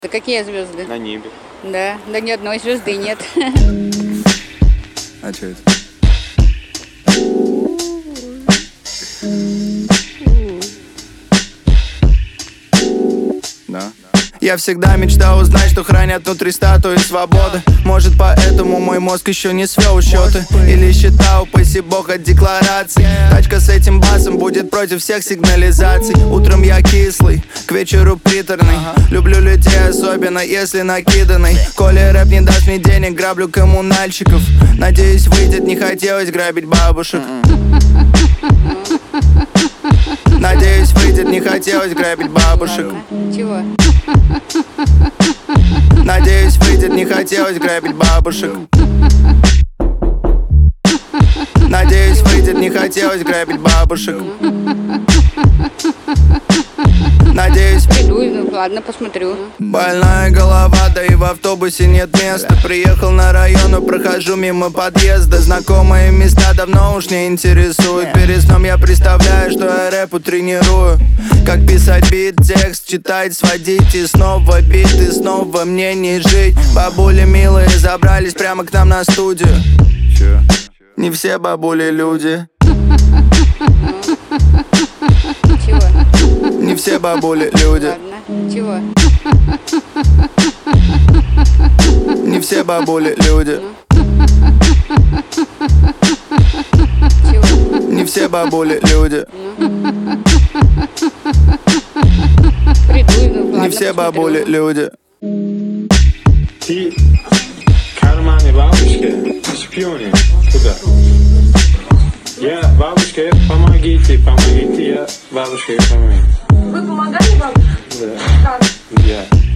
Да какие звезды? На небе. Да, да ни одной звезды нет. А что это? Да. Я всегда мечтал узнать, что хранят внутри статуи свободы. Может, поэтому мой мозг еще не свел счеты. Или считал, паси бог, от деклараций. Тачка с этим басом будет против всех сигнализаций. Утром я кислый, к вечеру приторный. Люблю людей, особенно если накиданный. Коли рэп не даст мне денег, граблю коммунальщиков. Надеюсь, выйдет, не хотелось грабить бабушек. Надеюсь, выйдет, не хотелось грабить бабушек. Чего? Надеюсь, выйдет, не хотелось грабить бабушек. Надеюсь, выйдет, не хотелось грабить бабушек. Надеюсь, Приду, ну ладно, посмотрю. больная голова, да и в автобусе нет места. Приехал на район, но прохожу мимо подъезда. Знакомые места давно уж не интересуют. Перед сном я представляю, что я рэпу тренирую. Как писать бит, текст читать, сводить. И снова бит, и снова мне не жить. Бабули милые забрались прямо к нам на студию. Не все бабули люди. Чего? Не все бабули люди. Ладно, чего? Не все бабули люди. Чего? Не все бабули люди. Приду, ну ладно, Не все бабули посмотрю. люди. Ты карманы бабушки, шпионы. Куда? Я бабушке, помогите, я бабушке помогу. Вы помогали бабушке? Да. Как? Я.